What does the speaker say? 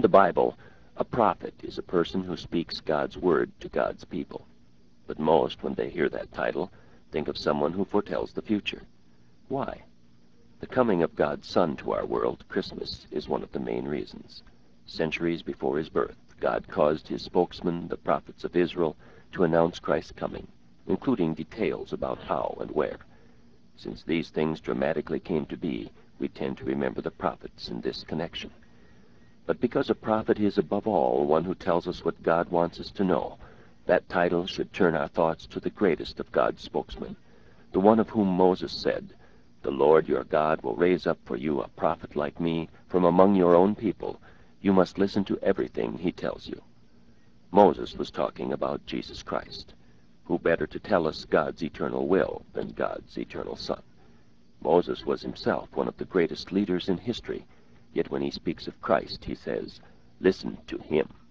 the Bible, a prophet is a person who speaks God's word to God's people. But most, when they hear that title, think of someone who foretells the future. Why? The coming of God's Son to our world, Christmas, is one of the main reasons. Centuries before his birth, God caused his spokesmen, the prophets of Israel, to announce Christ's coming, including details about how and where. Since these things dramatically came to be, we tend to remember the prophets in this connection. But because a prophet is above all one who tells us what God wants us to know, that title should turn our thoughts to the greatest of God's spokesmen, the one of whom Moses said, "The Lord your God will raise up for you a prophet like me from among your own people. You must listen to everything he tells you." Moses was talking about Jesus Christ. Who better to tell us God's eternal will than God's eternal Son? Moses was himself one of the greatest leaders in history, yet when he speaks of Christ, he says, "Listen to him."